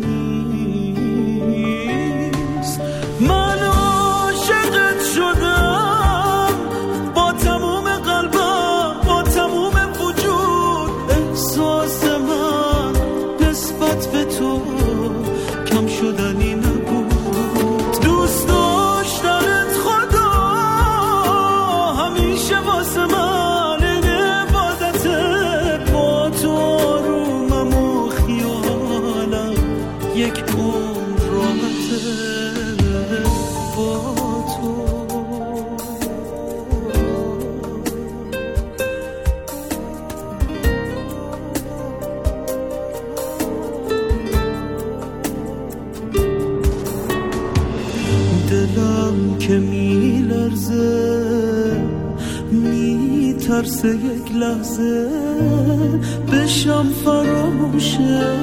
نیست. من عاشقت شدم با تمام قلبم، با تمام وجود. احساس من نسبت به تو کم شدنی نبود. دوست داشتنت خدا همیشه واسه من این عبادته. با تو آرومم و خیالم یک عمر راحته. با تو دلم که میلرزه میترسه یک لحظه بشم فراموشه.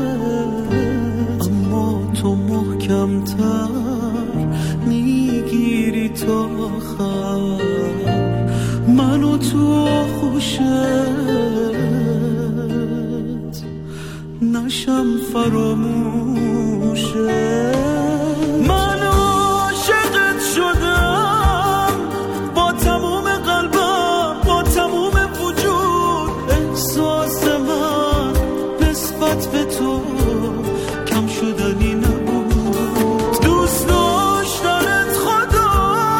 اما تو محکمتر میگیری تا آخر منو تو آغوشت نشم فراموشه. من عاشقت شدم با تمام قلبم، با تمام وجود. احساس من نسبت به تو کم شدنی نبود. دوست داشتنت خدا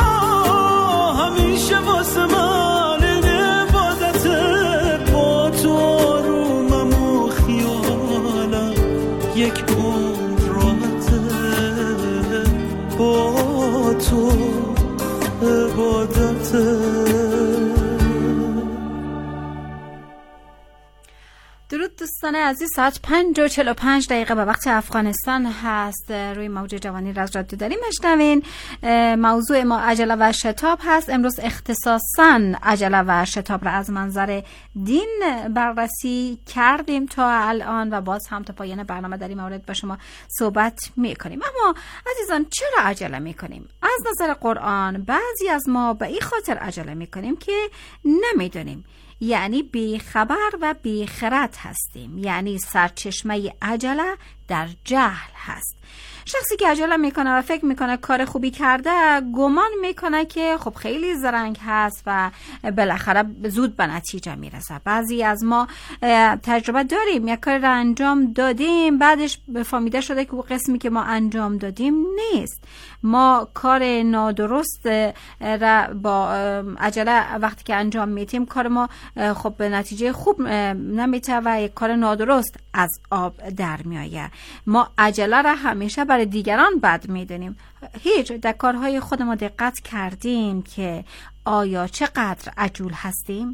همیشه واسه من این عبادته. با تو آرومم و خیالم یک عمر راحته. با تو عبادته. درود دوستان عزیز، ساعت 5:45 به وقت افغانستان هست. روی موج جوانی از رادیو داریم میشنوین. موضوع ما عجله و شتاب هست. امروز اختصاصاً عجله و شتاب را از منظر دین بررسی کردیم تا الان و باز هم تا پایان برنامه در این مورد با شما صحبت میکنیم. اما عزیزان چرا عجله میکنیم؟ از نظر قرآن بعضی از ما به این خاطر عجله میکنیم که نمیدونیم، یعنی بیخبر و بیخرد هستیم. یعنی سرچشمه عجله در جهل هست. شخصی که عجله میکنه و فکر میکنه کار خوبی کرده گمان میکنه که خب خیلی زرنگ هست و بالاخره زود به نتیجه میرسه. بعضی از ما تجربه داریم، یک کار را انجام دادیم بعدش فهمیده شده که اون قسمی که ما انجام دادیم نیست. ما کار نادرست را با عجله وقتی که انجام میدیم کار ما خب به نتیجه خوب نمیته و یک کار نادرست از آب در میآید. ما عجله را همیشه برای دیگران بد میدونیم. هیچ در کارهای خود ما دقت کردیم که آیا چقدر عجول هستیم؟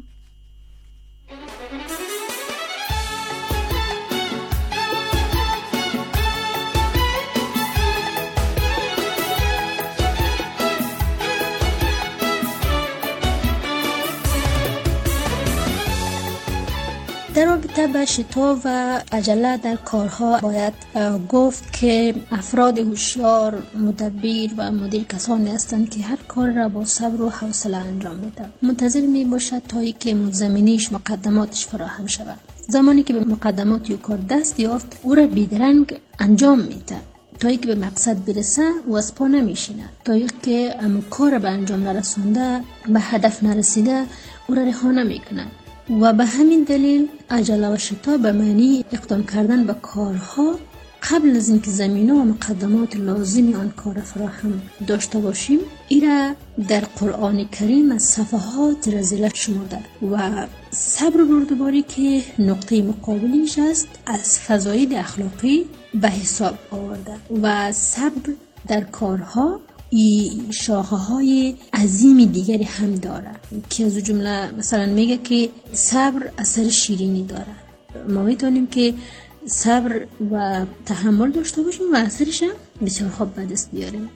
در رابطه با شتاب و عجله در کارها باید گفت که افراد هوشیار، مدبر و مدیر کسانی هستند که هر کار را با صبر و حوصله انجام میدن. منتظر می باشد تا اینکه زمینیش مقدماتش فراهم شود. زمانی که به مقدمات یک کار دست یافت او را بیدرنگ انجام میده تا اینکه به مقصد برسه و از پا نمیشینه، تا اینکه کار به انجام نرسونده، به هدف نرسیده او را رها نمیکنه. و به همین دلیل عجله و شتاب به معنی اقدام کردن به کارها قبل از اینکه زمینه و مقدمات لازمی آن کار فراهم داشته باشیم، ایرا در قرآن کریم از صفحات رذیله شمرده و صبر بردباری که نقطه مقابلیش است از فضایل اخلاقی به حساب آورده و صبر در کارها شاخه های عظیمی دیگری هم داره که از جمله مثلا میگه که صبر اثر شیرینی داره. ما میتونیم که صبر و تحمل داشته باشیم و اثرش هم بسیار خوب به دست بیاریم.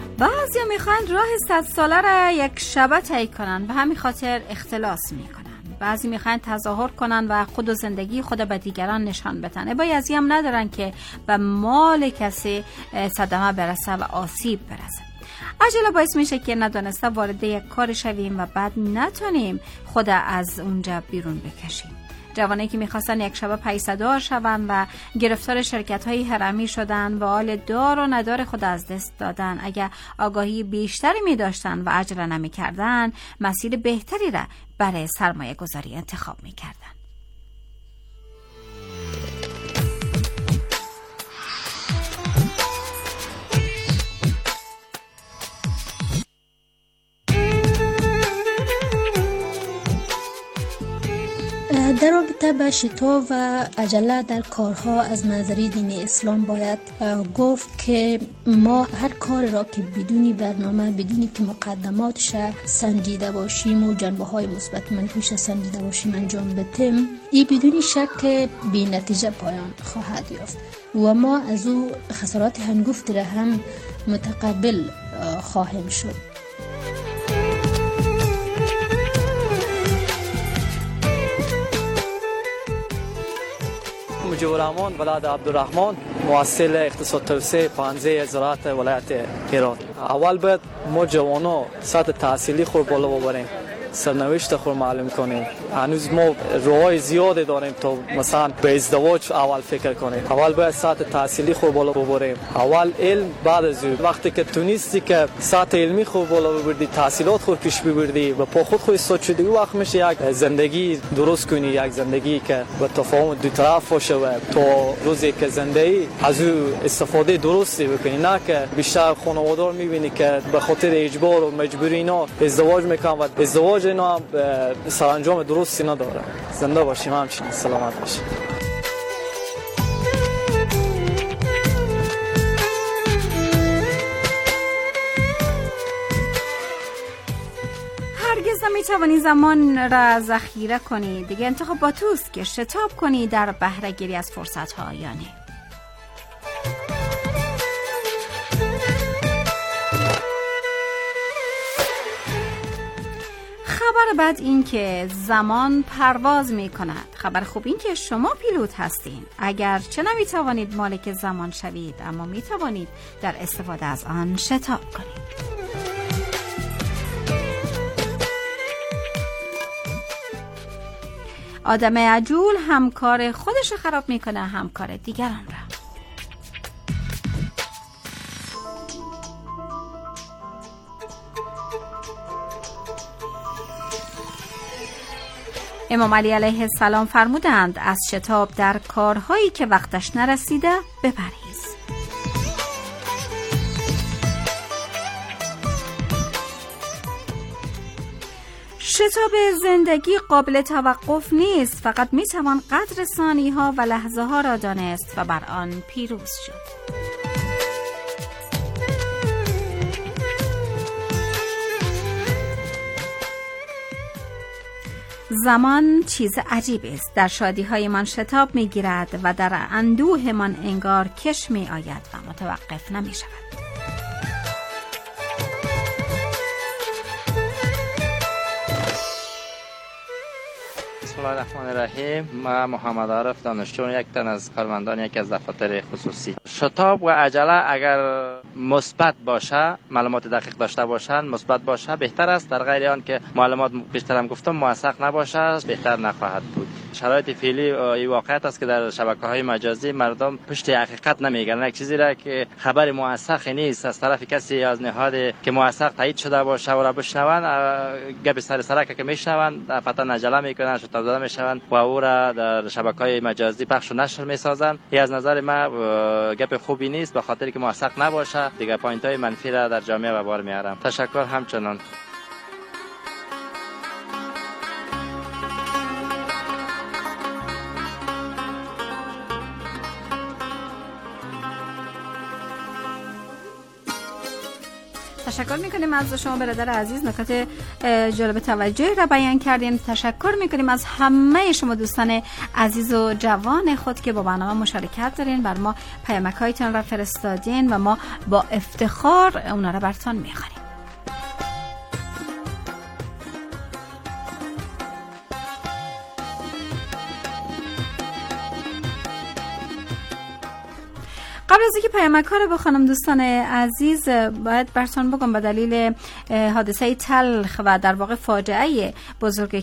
بعضی میخوان راه 100 ساله را یک شبه طی کنن و همین خاطر اختلاس میکنن. بعضی میخواین تظاهر کنن و خود و زندگی خود به دیگران نشان بدن. بعضی هم ندارن که به مال کسی صدمه برسه و آسیب برسه. عجله باعث میشه که ندانسته وارد یک کار شویم و بعد نتونیم خود از اونجا بیرون بکشیم. جوانایی که میخواستن یک شبه پیسه‌دار شوند و گرفتار شرکت‌های هرمی شدن و حال دار و ندار خود از دست دادن، اگر آگاهی بیشتری می‌داشتن و عجله نمی‌کردن، مسیر بهتری را برای سرمایه گذاری انتخاب می‌کردن. در رابطه با شتاب و عجله در کارها از نظریه دین اسلام باید گفت که ما هر کار را که بدونی برنامه، بدونی که مقدماتش سنجیده باشیم و جنبه‌های مثبت منفیش سنجیده باشیم انجام بدیم، این بدون شک بی نتیجه پایان خواهد یافت و ما از او خسارات هنگفتی را هم متقبل خواهیم شد. مجيب الرحمن ولاد عبدالرحمن، مؤسس اقتصاد توسعه پانزه زراعت ولایت هرات. اول باید ما جوانا سطح تحصیلی خود بالا ببریم، سرنوشت خود معلوم کنیم. هنوز ما راههای زیادی داریم تا مثلا به ازدواج اول فکر کنیم. اول باید سطح تحصیلی خود بالا ببریم. اول علم، بعد از وقتی که تونستی که سطح علمی خود بالا ببری، تحصیلات خود پیش ببری و پا خود ایستاد شدی، وقت میشه یک زندگی درست کنی، یک زندگی که با تفاهم دو طرف باشه و تا روزی که زندگی از او استفاده درستی بکنی، نه که بیشتر خانوادار میبینی که به خاطر اجبار و مجبوری اینا ازدواج میکنن و ازدواج اینا سرانجام درستی نداره. زنده باشیم، همچنین سلامت باشیم. هرگز نمیتوانی زمان را ذخیره کنی. دیگه انتخاب با توست که شتاب کنی در بهره گیری از فرصت ها یا نه. خبر بد این که زمان پرواز می کند. خبر خوب این که شما پیلوت هستین. اگر چه نمی توانید مالک زمان شوید، اما می توانید در استفاده از آن شتاب کنید. آدم عجول هم کار خودش خراب می کنه، هم کار دیگران را. امام علی علیه السلام فرمودند از شتاب در کارهایی که وقتش نرسیده بپرهیز. شتاب زندگی قابل توقف نیست، فقط میتوان قدر ثانیه‌ها و لحظه‌ها را دانست و بر آن پیروز شد. زمان چیز عجیب است. در شادی‌های من شتاب می‌گیرد و در اندوه من انگار کش می‌آید و متوقف نمی‌شود. بسم الله الرحمن الرحیم. من محمد عارف دانشجو، یک تن از کارمندان یکی از دفاتر خصوصی. شتاب و عجله اگر مثبت باشه، معلومات دقیق داشته باشن، مثبت باشه بهتر است. در غیر آن که معلومات بیشتر هم گفتم موثق نباشه بهتر نخواهد بود. شرایط فعلی این واقعیت است که در شبکه‌های مجازی مردم پشت حقیقت نمیگن. یک چیزی را که خبر موثق نیست از طرف کسی از نهاد که موثق تایید شده باشه و را بشنون، گپ سرک که میشنون فتن عجله میکنن، شتاب داده میشون و او را در شبکه‌های مجازی پخش و نشر میسازن. این از نظر من گپ خوبی نیست، به خاطر که موثق نباشه دیگه پوینت‌های منفی را در جامعه به بار میارم. تشکر. همچنان تشکر میکنیم از شما برادر عزیز، نکات جالب توجهی را بیان کردین. تشکر میکنیم از همه شما دوستان عزیز و جوان خود که با برنامه مشارکت دارین، بر ما پیامک‌هایتان را فرستادین و ما با افتخار اونا را براتون میخوانیم. قبل از اینکه پیامک ها رو بخونم دوستان عزیز، باید براتون بگم به دلیل حادثه تلخ و در واقع فاجعه بزرگ